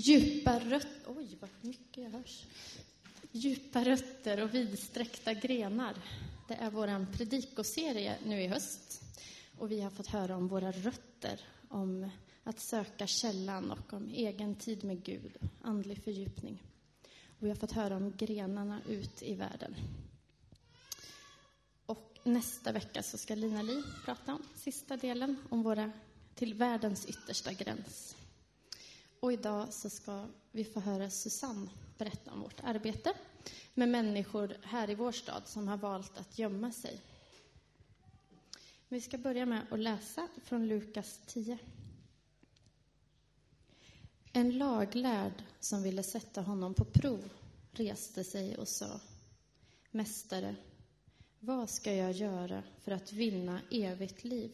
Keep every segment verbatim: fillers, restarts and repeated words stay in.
Djupa rötter, oj vad mycket jag hörs. Djupa rötter och vidsträckta grenar. Det är vår predikoserie nu i höst. Och vi har fått höra om våra rötter, om att söka källan och om egen tid med Gud, andlig fördjupning. Och vi har fått höra om grenarna ut i världen. Och nästa vecka så ska Lina Li prata om sista delen, om våra till världens yttersta gräns. Och idag så ska vi få höra Susanne berätta om vårt arbete med människor här i vår stad som har valt att gömma sig. Vi ska börja med att läsa från Lukas tio. En laglärd som ville sätta honom på prov reste sig och sa: Mästare, vad ska jag göra för att vinna evigt liv?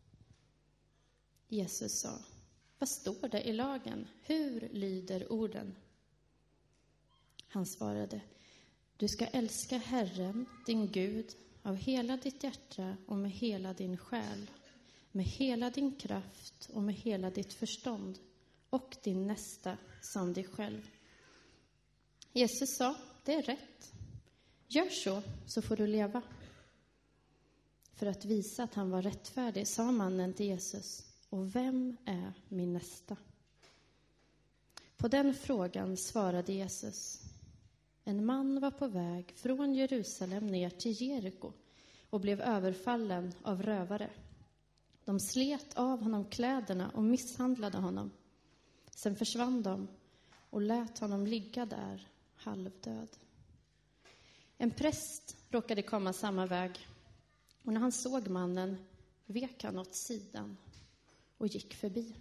Jesus sa: Vad står det i lagen? Hur lyder orden? Han svarade: Du ska älska Herren, din Gud, av hela ditt hjärta och med hela din själ, med hela din kraft och med hela ditt förstånd, och din nästa som dig själv. Jesus sa: Det är rätt. Gör så, så får du leva. För att visa att han var rättfärdig sa mannen till Jesus: Och vem är min nästa? På den frågan svarade Jesus: En man var på väg från Jerusalem ner till Jeriko och blev överfallen av rövare. De slet av honom kläderna och misshandlade honom. Sen försvann de och lät honom ligga där halvdöd. En präst råkade komma samma väg, och när han såg mannen vek han åt sidan och gick förbi.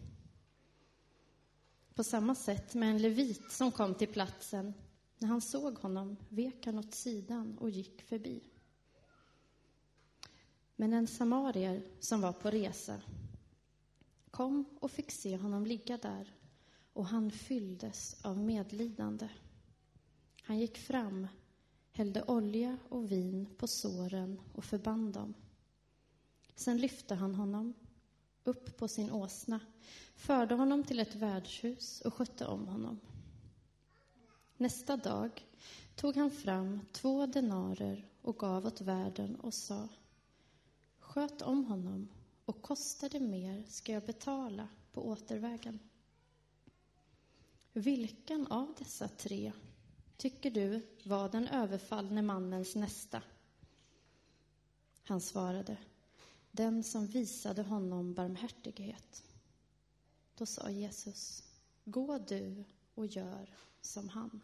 På samma sätt med en levit som kom till platsen. När han såg honom vek han åt sidan och gick förbi. Men en samarier som var på resa kom och fick se honom ligga där, och han fylldes av medlidande. Han gick fram, hällde olja och vin på såren och förband dem. Sen lyfte han honom upp på sin åsna, förde honom till ett värdshus och skötte om honom. Nästa dag tog han fram två denarer och gav åt värden och sa: Sköt om honom, och kostade mer ska jag betala på återvägen. Vilken av dessa tre tycker du var den överfallne mannens nästa? Han svarade: Den som visade honom barmhärtighet. Då sa Jesus: Gå du och gör som han.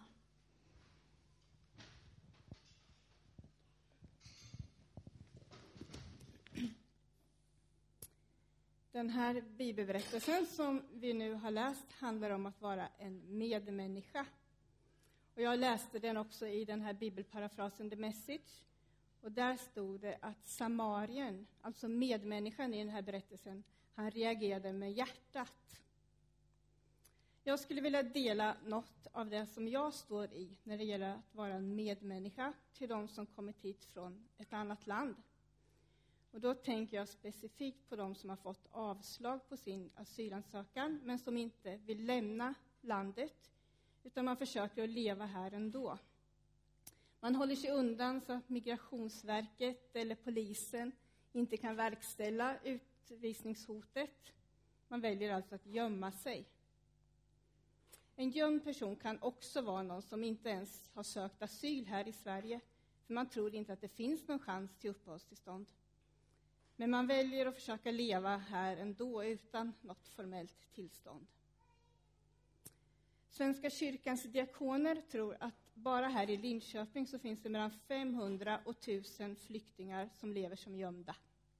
Den här bibelberättelsen som vi nu har läst handlar om att vara en medmänniska. Och jag läste den också i den här bibelparafrasen The Message. Och där stod det att samarien, alltså medmänniskan i den här berättelsen, han reagerade med hjärtat. Jag skulle vilja dela något av det som jag står i när det gäller att vara en medmänniska till de som kommit hit från ett annat land. Och då tänker jag specifikt på de som har fått avslag på sin asylansökan men som inte vill lämna landet, utan man försöker att leva här ändå. Man håller sig undan så att Migrationsverket eller polisen inte kan verkställa utvisningshotet. Man väljer alltså att gömma sig. En gömd person kan också vara någon som inte ens har sökt asyl här i Sverige, för man tror inte att det finns någon chans till uppehållstillstånd. Men man väljer att försöka leva här ändå utan något formellt tillstånd. Svenska kyrkans diakoner tror att bara här i Linköping så finns det mellan femhundra och tusen flyktingar som lever som gömda.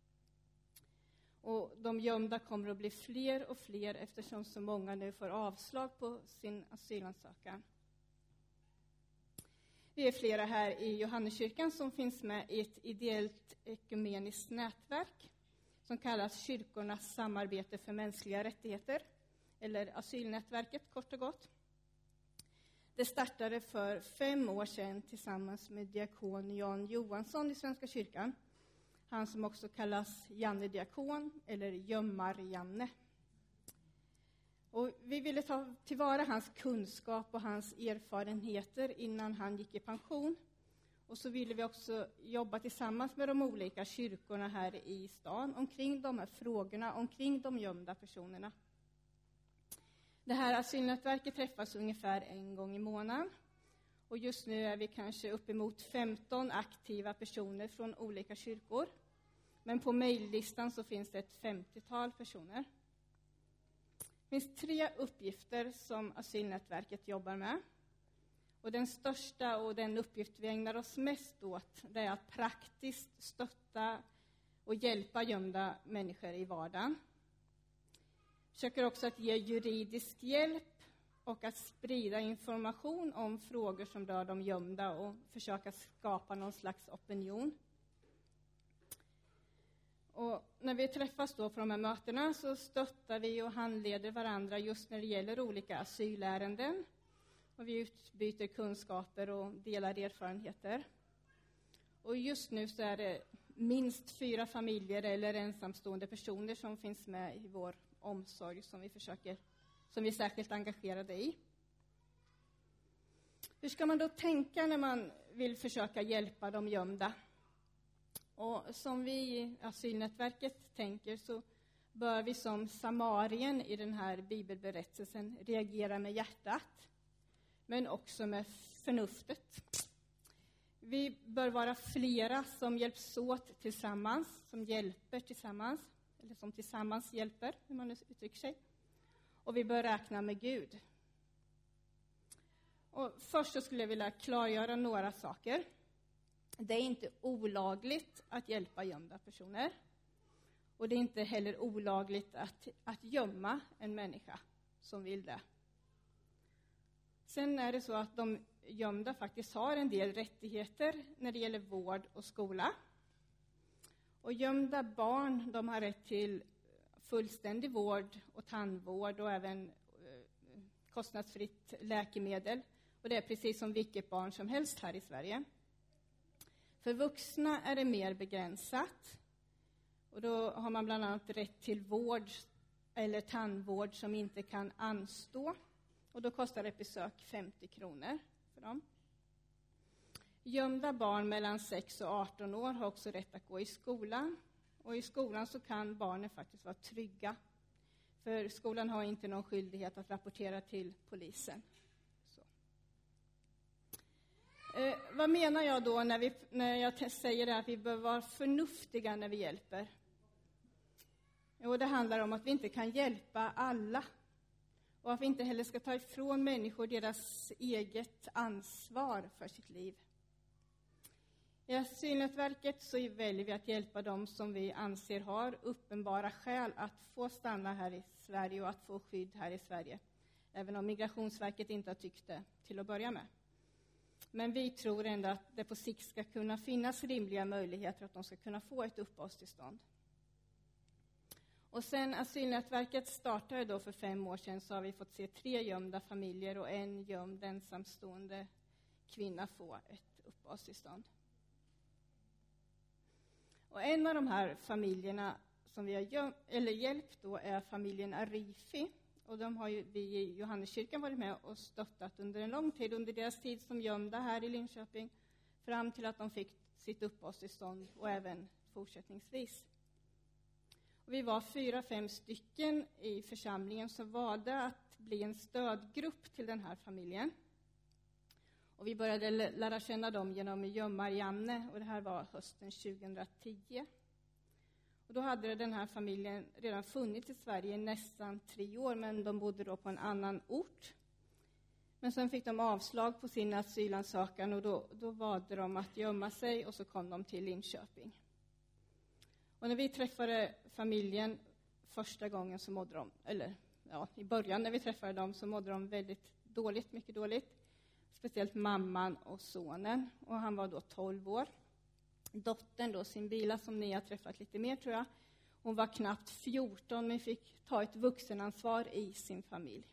Och de gömda kommer att bli fler och fler eftersom så många nu får avslag på sin asylansökan. Vi är flera här i Johanneskyrkan som finns med i ett ideellt ekumeniskt nätverk som kallas Kyrkornas samarbete för mänskliga rättigheter, eller asylnätverket kort och gott. Det startade för fem år sedan tillsammans med diakon Jan Johansson i Svenska kyrkan. Han som också kallas Janne diakon eller Gömmar Janne. Och vi ville ta tillvara hans kunskap och hans erfarenheter innan han gick i pension. Och så ville vi också jobba tillsammans med de olika kyrkorna här i stan omkring de här frågorna, omkring de gömda personerna. Det här asylnätverket träffas ungefär en gång i månaden. Och just nu är vi kanske uppemot femton aktiva personer från olika kyrkor. Men på mejllistan så finns det ett femtiotal personer. Det finns tre uppgifter som asylnätverket jobbar med. Och den största och den uppgift vi ägnar oss mest åt, det är att praktiskt stötta och hjälpa gömda människor i vardagen. Försöker också att ge juridisk hjälp och att sprida information om frågor som rör de gömda och försöka skapa någon slags opinion. Och när vi träffas då på de här mötena så stöttar vi och handleder varandra just när det gäller olika asylärenden. Och vi utbyter kunskaper och delar erfarenheter. Och just nu så är det minst fyra familjer eller ensamstående personer som finns med i vår omsorg som vi försöker, som vi är särskilt engagerade i. Hur ska man då tänka när man vill försöka hjälpa de gömda? Och som vi i asylnätverket tänker så bör vi som samarien i den här bibelberättelsen reagera med hjärtat, men också med förnuftet. Vi bör vara flera som hjälps åt tillsammans, som hjälper tillsammans, eller som tillsammans hjälper, hur man nu uttrycker sig. Och vi bör räkna med Gud. Och först så skulle jag vilja klargöra några saker. Det är inte olagligt att hjälpa gömda personer. Och det är inte heller olagligt att, att gömma en människa som vill det. Sen är det så att de gömda faktiskt har en del rättigheter när det gäller vård och skola. Och gömda barn, de har rätt till fullständig vård och tandvård och även eh, kostnadsfritt läkemedel. Och det är precis som vilket barn som helst här i Sverige. För vuxna är det mer begränsat. Och då har man bland annat rätt till vård eller tandvård som inte kan anstå. Och då kostar ett besök femtio kronor för dem. Gömda barn mellan sex och arton år har också rätt att gå i skolan. Och i skolan så kan barnen faktiskt vara trygga. För skolan har inte någon skyldighet att rapportera till polisen. Så. Eh, vad menar jag då när, vi, när jag säger att vi bör vara förnuftiga när vi hjälper? Jo, det handlar om att vi inte kan hjälpa alla. Och att vi inte heller ska ta ifrån människor deras eget ansvar för sitt liv. I asylnätverket så väljer vi att hjälpa dem som vi anser har uppenbara skäl att få stanna här i Sverige och att få skydd här i Sverige. Även om Migrationsverket inte har tyckt det till att börja med. Men vi tror ändå att det på sikt ska kunna finnas rimliga möjligheter att de ska kunna få ett uppehållstillstånd. Och sen asylnätverket startade då för fem år sedan så har vi fått se tre gömda familjer och en gömd ensamstående kvinna få ett uppehållstillstånd. Och en av de här familjerna som vi har göm, eller hjälpt då är familjen Arifi. Och de har ju vi i Johanneskyrkan varit med och stöttat under en lång tid. Under deras tid som gömda här i Linköping. Fram till att de fick sitt uppehållstillstånd och även fortsättningsvis. Och vi var fyra, fem stycken i församlingen som valde att bli en stödgrupp till den här familjen. Och vi började lära känna dem genom Gömmar-Janne och det här var hösten tjugohundratio. Och då hade den här familjen redan funnits i Sverige i nästan tre år men de bodde då på en annan ort. Men sen fick de avslag på sin asylansökan och då, då valde de att gömma sig och så kom de till Linköping. Och när vi träffade familjen första gången så mådde de, eller ja, i början när vi träffade dem så mådde de väldigt dåligt, mycket dåligt. Speciellt mamman och sonen. Och han var då tolv år. Dottern då, Simbila, som ni har träffat lite mer tror jag. Hon var knappt fjorton men fick ta ett vuxenansvar i sin familj.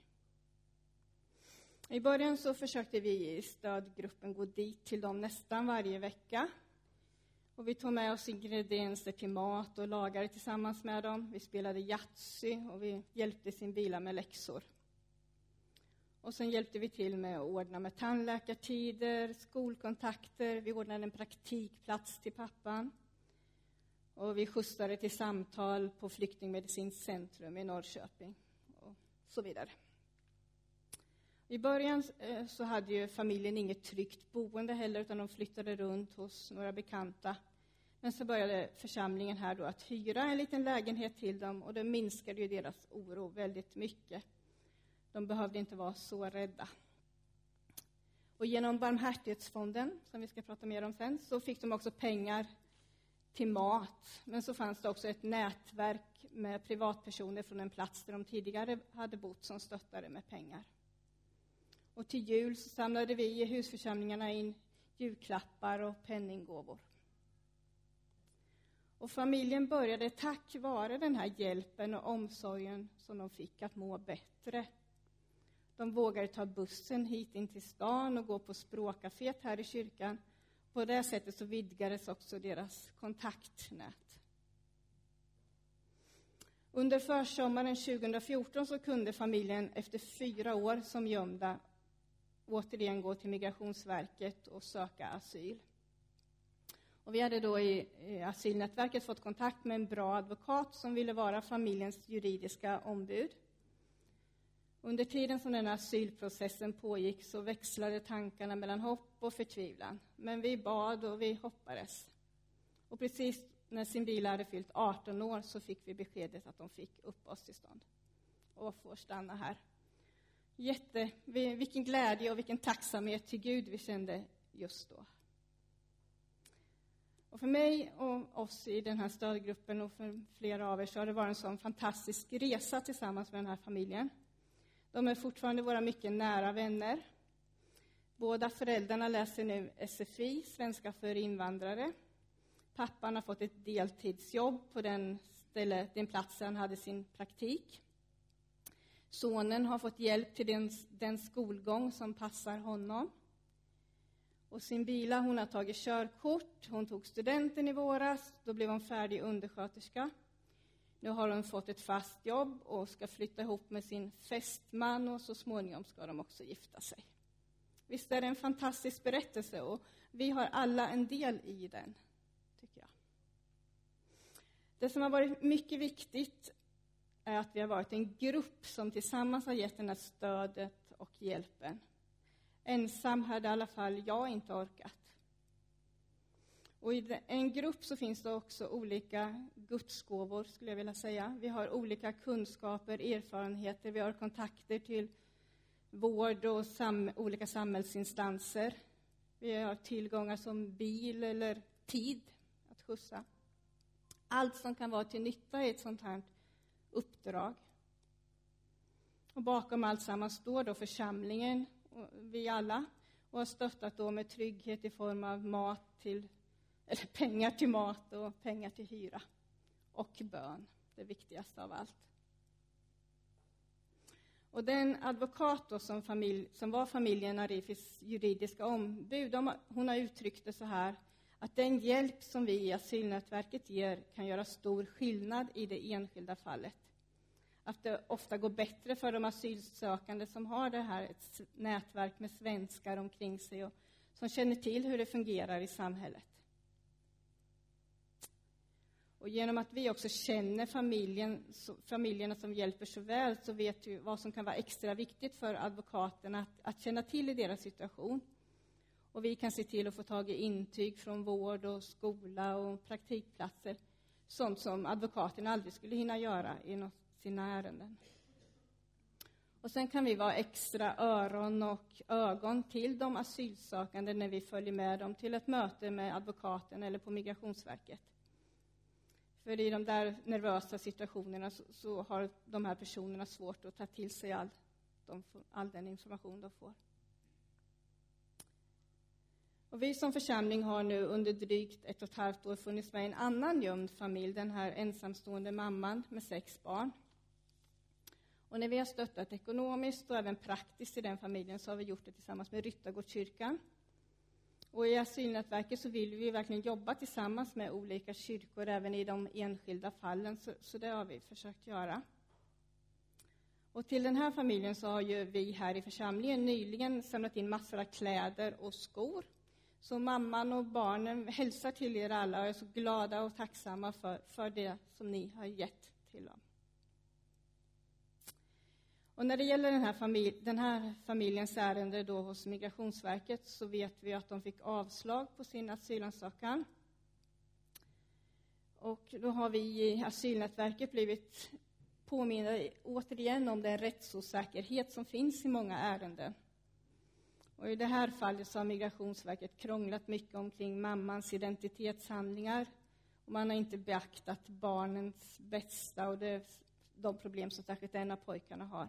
I början så försökte vi i stödgruppen gå dit till dem nästan varje vecka. Och vi tog med oss ingredienser till mat och lagade tillsammans med dem. Vi spelade Yatzy och vi hjälpte sin bila med läxor. Och sen hjälpte vi till med att ordna med tandläkartider, skolkontakter. Vi ordnade en praktikplats till pappan. Och vi skjutsade till samtal på Flyktingmedicinskt centrum i Norrköping och så vidare. I början så hade ju familjen inget tryggt boende heller, utan de flyttade runt hos några bekanta. Men så började församlingen här då att hyra en liten lägenhet till dem, och det minskade ju deras oro väldigt mycket. De behövde inte vara så rädda. Och genom Barmhärtighetsfonden, som vi ska prata mer om sen, så fick de också pengar till mat. Men så fanns det också ett nätverk med privatpersoner från en plats där de tidigare hade bott som stöttade med pengar. Och till jul så samlade vi i husförsamlingarna in julklappar och penninggåvor. Och familjen började tack vare den här hjälpen och omsorgen som de fick att må bättre. De vågade ta bussen hit in till stan och gå på språkcaféet här i kyrkan. På det sättet så vidgades också deras kontaktnät. Under försommaren tjugohundrafjorton så kunde familjen efter fyra år som gömda återigen gå till Migrationsverket och söka asyl. Och vi hade då i, i asylnätverket fått kontakt med en bra advokat som ville vara familjens juridiska ombud. Under tiden som den här asylprocessen pågick så växlade tankarna mellan hopp och förtvivlan. Men vi bad och vi hoppades. Och precis när Simbila hade fyllt arton år så fick vi beskedet att de fick uppehållstillstånd och får stanna här. Jätte, vilken glädje och vilken tacksamhet till Gud vi kände just då. Och för mig och oss i den här stödgruppen och för flera av er så har det varit en sån fantastisk resa tillsammans med den här familjen. De är fortfarande våra mycket nära vänner. Båda föräldrarna läser nu S F I, svenska för invandrare. Pappan har fått ett deltidsjobb på den, ställe, den platsen han hade sin praktik. Sonen har fått hjälp till den, den skolgång som passar honom. Och Simbila, hon har tagit körkort. Hon tog studenten i våras. Då blev hon färdig undersköterska. Nu har hon fått ett fast jobb och ska flytta ihop med sin fästman. Och så småningom ska de också gifta sig. Visst är det en fantastisk berättelse och vi har alla en del i den, tycker jag. Det som har varit mycket viktigt är att vi har varit en grupp som tillsammans har gett den här stödet och hjälpen. Ensam hade i alla fall jag inte orkat. Och i en grupp så finns det också olika gudsgåvor, skulle jag vilja säga. Vi har olika kunskaper, erfarenheter, vi har kontakter till vård och sam- olika samhällsinstanser. Vi har tillgångar som bil eller tid att skjutsa. Allt som kan vara till nytta i ett sånt här uppdrag. Och bakom allt samman står då församlingen, och vi alla, och har stöttat då med trygghet i form av mat till, eller pengar till mat och pengar till hyra. Och bön, det viktigaste av allt. Och den advokat då som, familj, som var familjen Arifis juridiska ombud, de, hon har uttryckt det så här, att den hjälp som vi i asylnätverket ger kan göra stor skillnad i det enskilda fallet. Att det ofta går bättre för de asylsökande som har det här ett nätverk med svenskar omkring sig och som känner till hur det fungerar i samhället. Och genom att vi också känner familjen, familjerna som hjälper så väl, så vet vi vad som kan vara extra viktigt för advokaterna att, att känna till i deras situation. Och vi kan se till att få tag i intyg från vård och skola och praktikplatser. Sånt som advokaterna aldrig skulle hinna göra i något, sina ärenden. Och sen kan vi vara extra öron och ögon till de asylsökande när vi följer med dem till ett möte med advokaten eller på Migrationsverket. För i de där nervösa situationerna så, så har de här personerna svårt att ta till sig all, de får, all den information de får. Och vi som församling har nu under drygt ett och ett halvt år funnits med i en annan gömd familj, den här ensamstående mamman med sex barn. Och när vi har stöttat ekonomiskt och även praktiskt i den familjen så har vi gjort det tillsammans med Ryttargårdskyrkan. Och i asylnätverket så vill vi verkligen jobba tillsammans med olika kyrkor, även i de enskilda fallen, så, så det har vi försökt göra. Och till den här familjen så har ju vi här i församlingen nyligen samlat in massor av kläder och skor. Så mamman och barnen hälsar till er alla och är så glada och tacksamma för, för det som ni har gett till dem. Och när det gäller den här, familj, den här familjens ärende då hos Migrationsverket så vet vi att de fick avslag på sin asylansökan. Och då har vi i asylnätverket blivit påminna återigen om den rättsosäkerhet som finns i många ärenden. Och i det här fallet så har Migrationsverket krånglat mycket omkring mammans identitetshandlingar. Och man har inte beaktat barnens bästa och det, de problem som särskilt en av pojkarna har.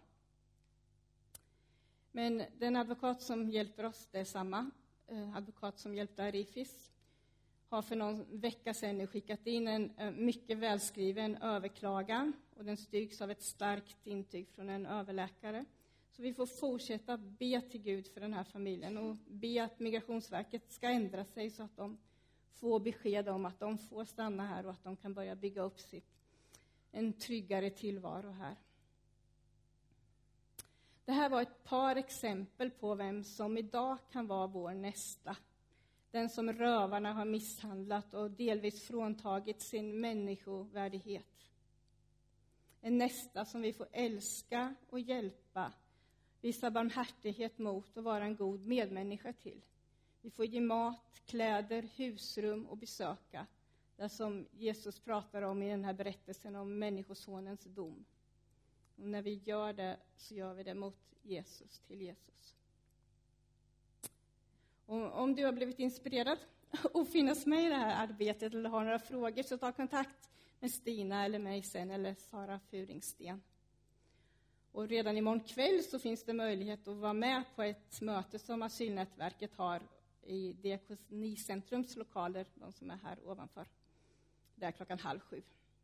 Men den advokat som hjälper oss, det är samma eh, advokat som hjälpte Arifis, har för någon vecka sedan skickat in en eh, mycket välskriven överklagan. Och den styrks av ett starkt intyg från en överläkare. Så vi får fortsätta be till Gud för den här familjen och be att Migrationsverket ska ändra sig så att de får besked om att de får stanna här och att de kan börja bygga upp sitt, en tryggare tillvaro här. Det här var ett par exempel på vem som idag kan vara vår nästa. Den som rövarna har misshandlat och delvis fråntagit sin människovärdighet. En nästa som vi får älska och hjälpa, visa barmhärtighet mot och vara en god medmänniska till. Vi får ge mat, kläder, husrum och besöka. Det som Jesus pratar om i den här berättelsen om människosonens dom. Och när vi gör det så gör vi det mot Jesus, till Jesus. Och om du har blivit inspirerad att finnas med i det här arbetet eller har några frågor så ta kontakt med Stina eller mig sen eller Sara Furingsten. Och redan imorgon kväll så finns det möjlighet att vara med på ett möte som asylnätverket har i Diakonicentrums lokaler, de som är här ovanför. Det är klockan halv sju.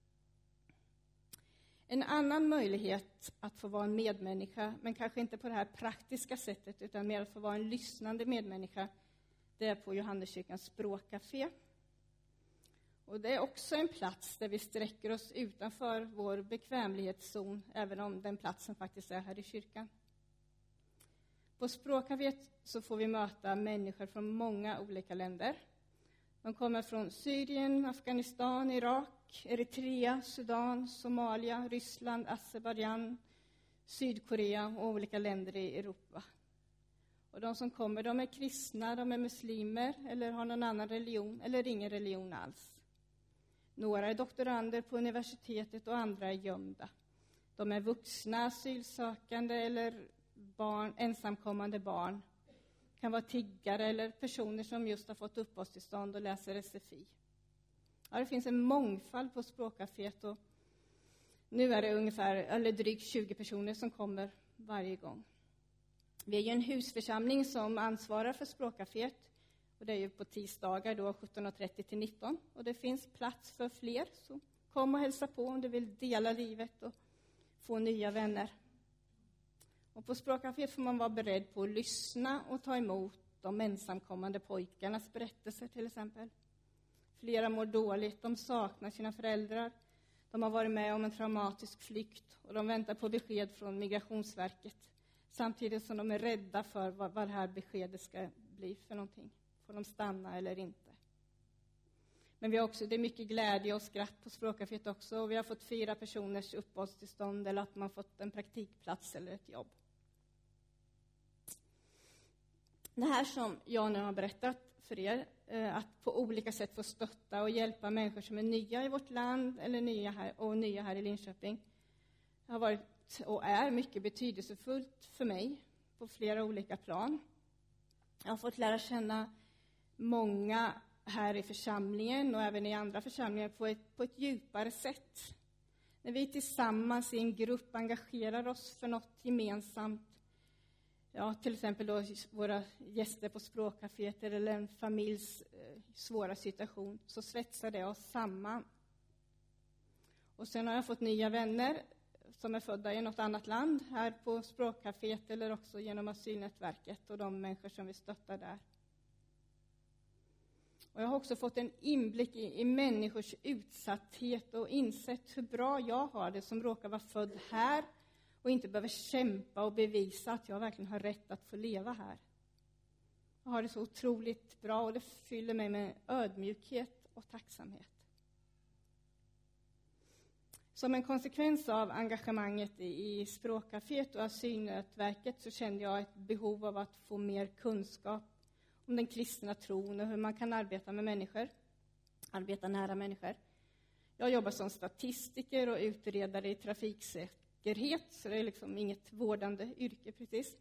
En annan möjlighet att få vara en medmänniska, men kanske inte på det här praktiska sättet utan mer att få vara en lyssnande medmänniska, det är på Johanneskyrkans språkcafé. Och det är också en plats där vi sträcker oss utanför vår bekvämlighetszon, även om den platsen faktiskt är här i kyrkan. På språkcaféet så får vi möta människor från många olika länder. De kommer från Syrien, Afghanistan, Irak, Eritrea, Sudan, Somalia, Ryssland, Azerbaijan, Sydkorea och olika länder i Europa. Och de som kommer, de är kristna, de är muslimer eller har någon annan religion eller ingen religion alls. Några är doktorander på universitetet och andra är gömda. De är vuxna, asylsökande eller barn, ensamkommande barn. Kan vara tiggare eller personer som just har fått uppehållstillstånd och läser S F I. Ja, det finns en mångfald på språkcaféet och nu är det ungefär, eller drygt tjugo personer som kommer varje gång. Vi är ju en husförsamling som ansvarar för språkcaféet och det är ju på tisdagar då sjutton trettio till nitton och det finns plats för fler, så kom och hälsa på om du vill dela livet och få nya vänner. Och på språkcaféet får man vara beredd på att lyssna och ta emot de ensamkommande pojkarnas berättelser till exempel. Flera mår dåligt, de saknar sina föräldrar, de har varit med om en traumatisk flykt och de väntar på besked från Migrationsverket. Samtidigt som de är rädda för vad, vad det här beskedet ska bli för någonting. Får de stanna eller inte? Men vi har också, det är mycket glädje och skratt på språkcaféet också. Och vi har fått fyra personers uppehållstillstånd eller att man fått en praktikplats eller ett jobb. Det här som jag nu har berättat för er, att på olika sätt få stötta och hjälpa människor som är nya i vårt land eller nya här, och nya här i Linköping, har varit och är mycket betydelsefullt för mig på flera olika plan. Jag har fått lära känna många här i församlingen och även i andra församlingar på ett, på ett djupare sätt. När vi tillsammans i en grupp engagerar oss för något gemensamt, ja, till exempel då våra gäster på språkcaféet eller en familjs eh, svåra situation, så svetsar det oss samman. Och sen har jag fått nya vänner som är födda i något annat land här på språkcaféet eller också genom asylnätverket och de människor som vi stöttar där. Och jag har också fått en inblick i, i människors utsatthet och insett hur bra jag har det som råkar vara född här och inte behöver kämpa och bevisa att jag verkligen har rätt att få leva här. Jag har det så otroligt bra och det fyller mig med ödmjukhet och tacksamhet. Som en konsekvens av engagemanget i språkcaféet och asylnätverket så kände jag ett behov av att få mer kunskap om den kristna tron och hur man kan arbeta med människor, arbeta nära människor. Jag jobbar som statistiker och utredare i trafiksäkerhet, så det är liksom inget vårdande yrke precis.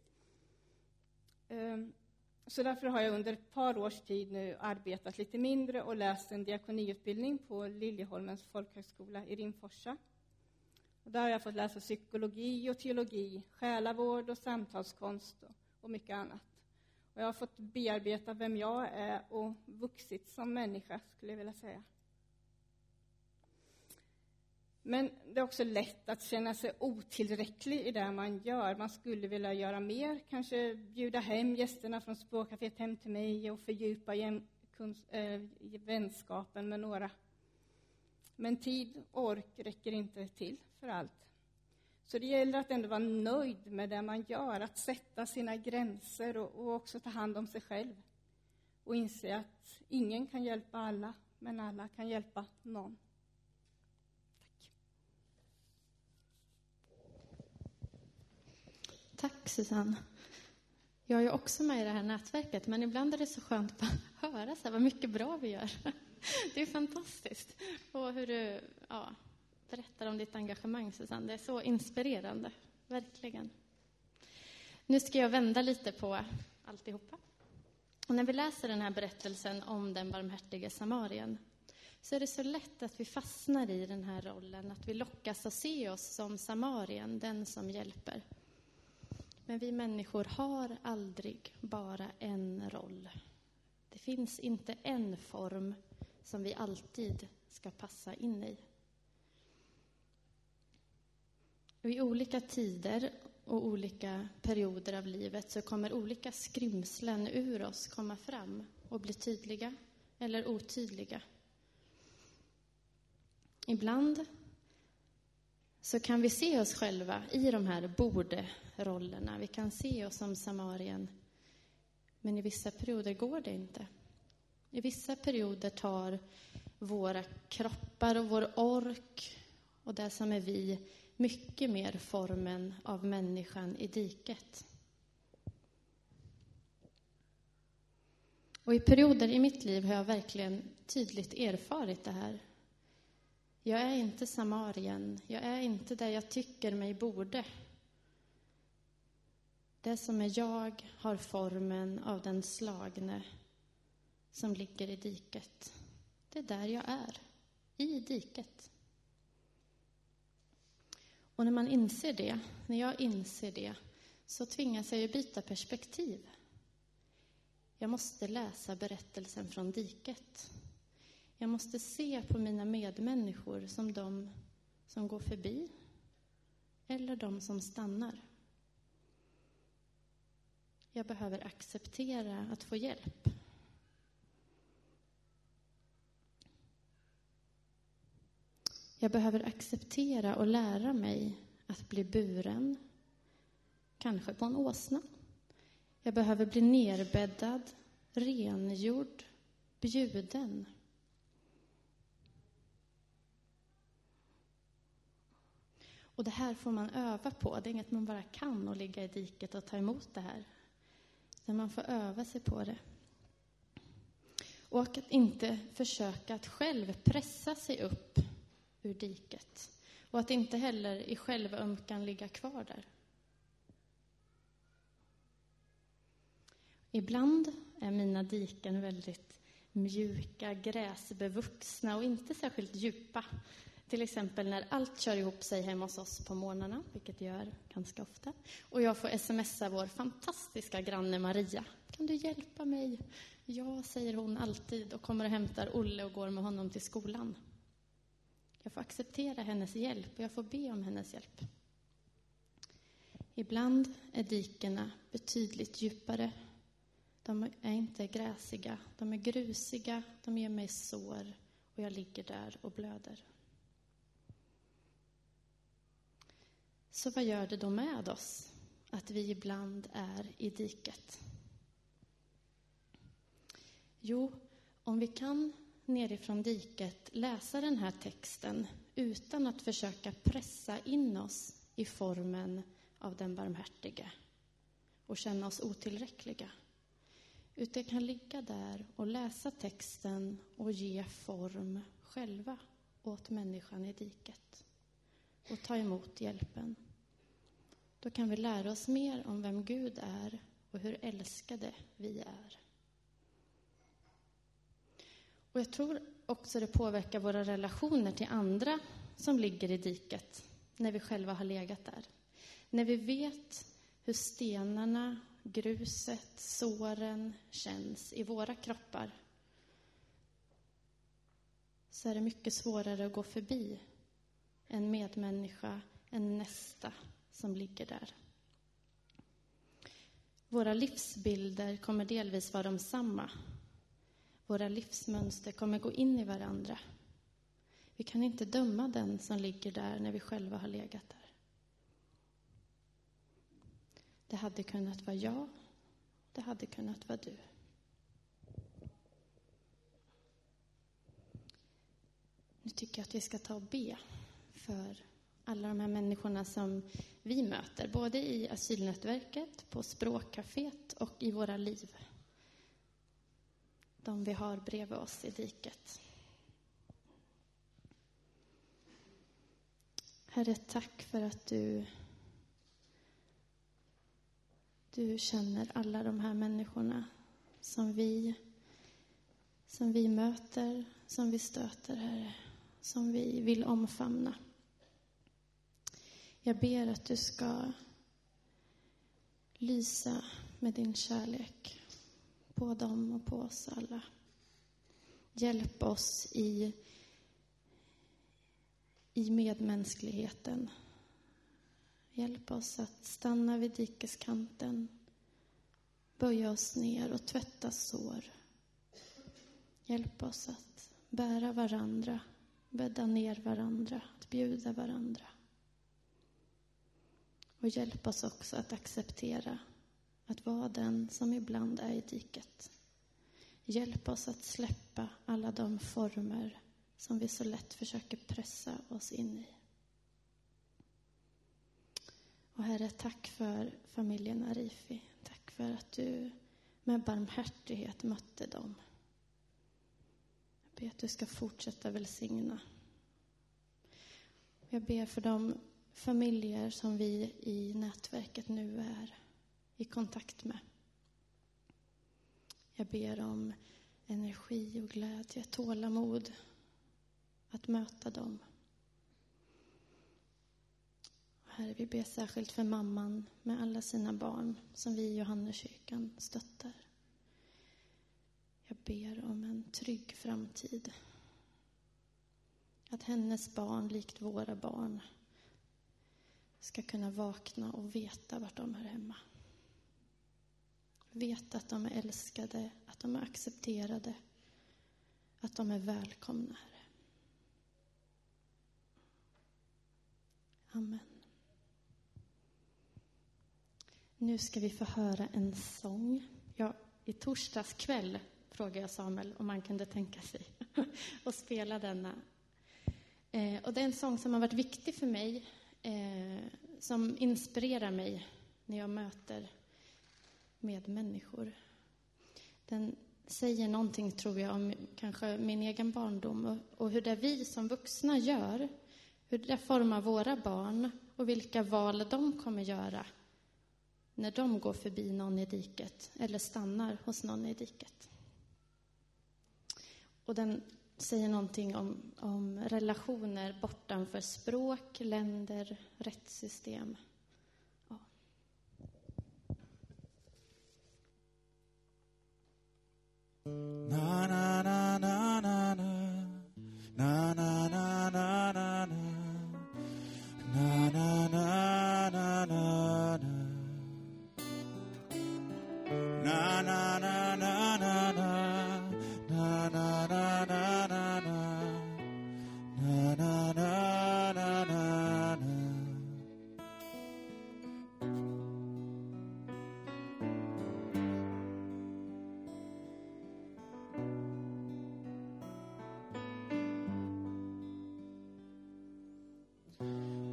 Så därför har jag under ett par års tid nu arbetat lite mindre och läst en diakoniutbildning på Liljeholmens folkhögskola i Rimforsa. Och där har jag fått läsa psykologi och teologi, själavård och samtalskonst och mycket annat. Och jag har fått bearbeta vem jag är och vuxit som människa, skulle jag vilja säga. Men det är också lätt att känna sig otillräcklig i det man gör. Man skulle vilja göra mer, kanske bjuda hem gästerna från språkcaféet hem till mig och fördjupa jäm, kunst, äh, vänskapen med några. Men tid och ork räcker inte till för allt. Så det gäller att ändå vara nöjd med det man gör, att sätta sina gränser och, och också ta hand om sig själv. Och inse att ingen kan hjälpa alla, men alla kan hjälpa någon. Tack Susanne. Jag är ju också med i det här nätverket, men ibland är det så skönt att höra så här, vad mycket bra vi gör. Det är fantastiskt. Och hur du ja, berättar om ditt engagemang, Susanne. Det är så inspirerande, verkligen. Nu ska jag vända lite på alltihopa. Och när vi läser den här berättelsen om den barmhärtiga samarien så är det så lätt att vi fastnar i den här rollen, att vi lockas att se oss som samarien, den som hjälper. Men vi människor har aldrig bara en roll. Det finns inte en form som vi alltid ska passa in i. Och i olika tider och olika perioder av livet så kommer olika skrymslen ur oss komma fram och bli tydliga eller otydliga. Ibland så kan vi se oss själva i de här borde-rollerna. Vi kan se oss som samarien. Men i vissa perioder går det inte. I vissa perioder tar våra kroppar och vår ork och det som är vi mycket mer formen av människan i diket. Och i perioder i mitt liv har jag verkligen tydligt erfarit det här. Jag är inte samarien. Jag är inte där jag tycker mig borde. Det som är jag har formen av den slagne som ligger i diket. Det är där jag är. I diket. Och när man inser det, när jag inser det, så tvingas jag ju byta perspektiv. Jag måste läsa berättelsen från diket. Jag måste se på mina medmänniskor som de som går förbi eller de som stannar. Jag behöver acceptera att få hjälp. Jag behöver acceptera och lära mig att bli buren, kanske på en åsna. Jag behöver bli nerbäddad, rengjord, bjuden. Och det här får man öva på. Det är inget man bara kan och ligga i diket och ta emot det här. Men man får öva sig på det. Och att inte försöka att själv pressa sig upp ur diket. Och att inte heller i självömkan ligga kvar där. Ibland är mina diken väldigt mjuka, gräsbevuxna och inte särskilt djupa. Till exempel när allt kör ihop sig hemma hos oss på morgnarna, vilket det gör ganska ofta. Och jag får smsa vår fantastiska granne Maria. Kan du hjälpa mig? Ja, säger hon alltid och kommer och hämtar Olle och går med honom till skolan. Jag får acceptera hennes hjälp och jag får be om hennes hjälp. Ibland är dikena betydligt djupare. De är inte gräsiga, de är grusiga, de ger mig sår och jag ligger där och blöder. Så vad gör det då med oss att vi ibland är i diket? Jo, om vi kan nerifrån diket läsa den här texten utan att försöka pressa in oss i formen av den barmhärtige och känna oss otillräckliga. Utan kan ligga där och läsa texten och ge form själva åt människan i diket och ta emot hjälpen. Då kan vi lära oss mer om vem Gud är och hur älskade vi är. Och jag tror också det påverkar våra relationer till andra som ligger i diket när vi själva har legat där. När vi vet hur stenarna, gruset, såren känns i våra kroppar, så är det mycket svårare att gå förbi en medmänniska, en nästa som ligger där. Våra livsbilder kommer delvis vara de samma. Våra livsmönster kommer gå in i varandra. Vi kan inte döma den som ligger där när vi själva har legat där. Det hade kunnat vara jag, det hade kunnat vara du. Nu tycker jag att vi ska ta och be för alla de här människorna som vi möter, både i asylnätverket, på språkcaféet och i våra liv. De vi har bredvid oss i diket. Herre, tack för att du, du känner alla de här människorna som vi, som vi möter, som vi stöter, Herre, som vi vill omfamna. Jag ber att du ska lysa med din kärlek på dem och på oss alla. Hjälp oss i, i medmänskligheten. Hjälp oss att stanna vid dikeskanten, böja oss ner och tvätta sår. Hjälp oss att bära varandra, bädda ner varandra, att bjuda varandra. Och hjälp oss också att acceptera att vara den som ibland är i diket. Hjälp oss att släppa alla de former som vi så lätt försöker pressa oss in i. Och Herre, tack för familjen Arifi. Tack för att du med barmhärtighet mötte dem. Jag ber att du ska fortsätta välsigna. Jag ber för de familjer som vi i nätverket nu är i kontakt med. Jag ber om energi och glädje, tålamod att möta dem. Herre, vi ber särskilt för mamman med alla sina barn som vi i Johanneskyrkan stöttar. Jag ber om en trygg framtid. Att hennes barn, likt våra barn, ska kunna vakna och veta vart de hör hemma. Veta att de är älskade, att de är accepterade, att de är välkomna, Herre. Amen. Nu ska vi få höra en sång. Ja, i torsdags kväll frågade jag Samuel om han kunde tänka sig att spela denna. Eh, och det är en sång som har varit viktig för mig, eh, som inspirerar mig när jag möter med människor. Den säger någonting, tror jag, om kanske min egen barndom och, och hur det vi som vuxna gör, hur det formar våra barn och vilka val de kommer göra när de går förbi någon i diket eller stannar hos någon i diket. Och den säger någonting om, om relationer bortanför språk, länder, rättssystem. Ja. Na na na na na na na na na na na na na na na na na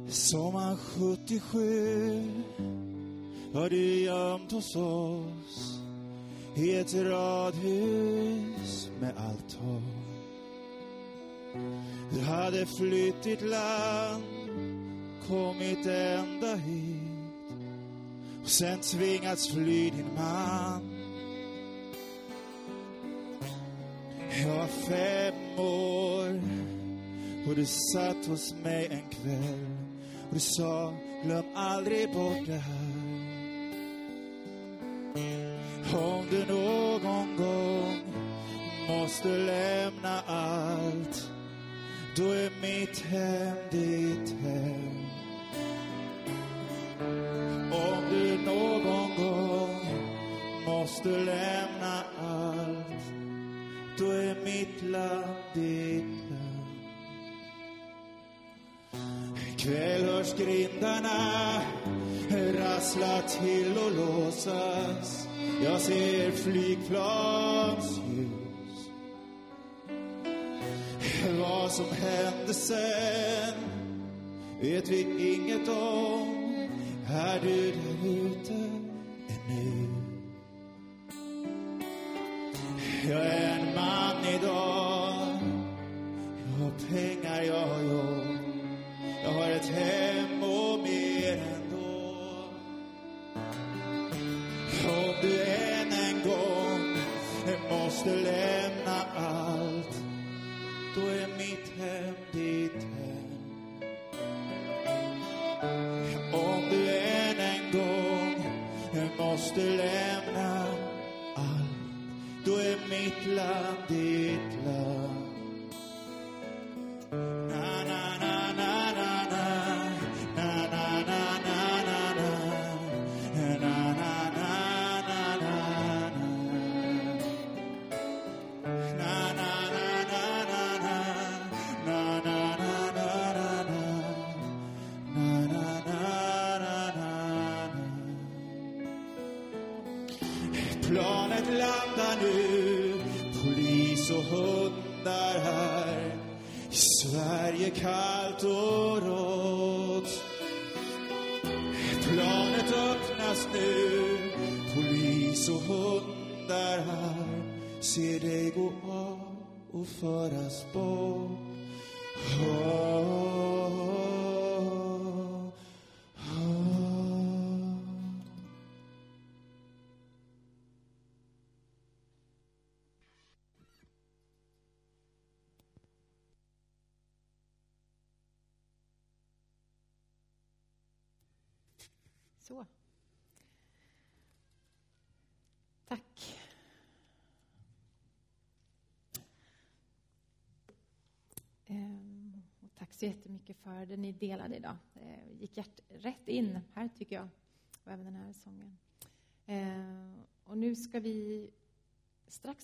Sommar sjuttiosju har du gömt hos oss i ett radhus med altan. Du hade flytt ditt land, kommit ända hit och sen tvingats fly din man. Jag var fem år och du satt hos mig en kväll och du sa, glöm aldrig bort det här. Om du någon gång måste lämna allt, då är mitt hem ditt hem. Om du någon gång måste lämna allt, då är mitt land ditt hem. Ikväll hörs grindarna rassla till och låsas. Jag ser flygplansljus. Vad som hände sen vet vi inget om. Är du där ute ännu? Jag är en man idag. Jag har pengar, jag har jobb. Jag har ett hem och mer ändå. Om du än en gång måste lämna allt, då är mitt hem ditt hem. Om du än en gång måste lämna allt, då är mitt land ditt land. Na, na, na, na, na, na. Na, na, na, na, na, na. Na, na, na, na, na, na. Na, na, na, na, na, na. Na, na, na, na, na, na. Na, na, na, na, na, na. Planet landar nu, polis och hundar här. I Sverige kallt och rått. Planet öppnas nu, polis och hundar här. Ser dig gå av och föras bort. Oh, oh, oh. Så. Tack. Ehm, och tack så jättemycket för det ni delade idag. Det gick hjärt, rätt in här tycker jag. Och även den här sången. Ehm, och nu ska vi strax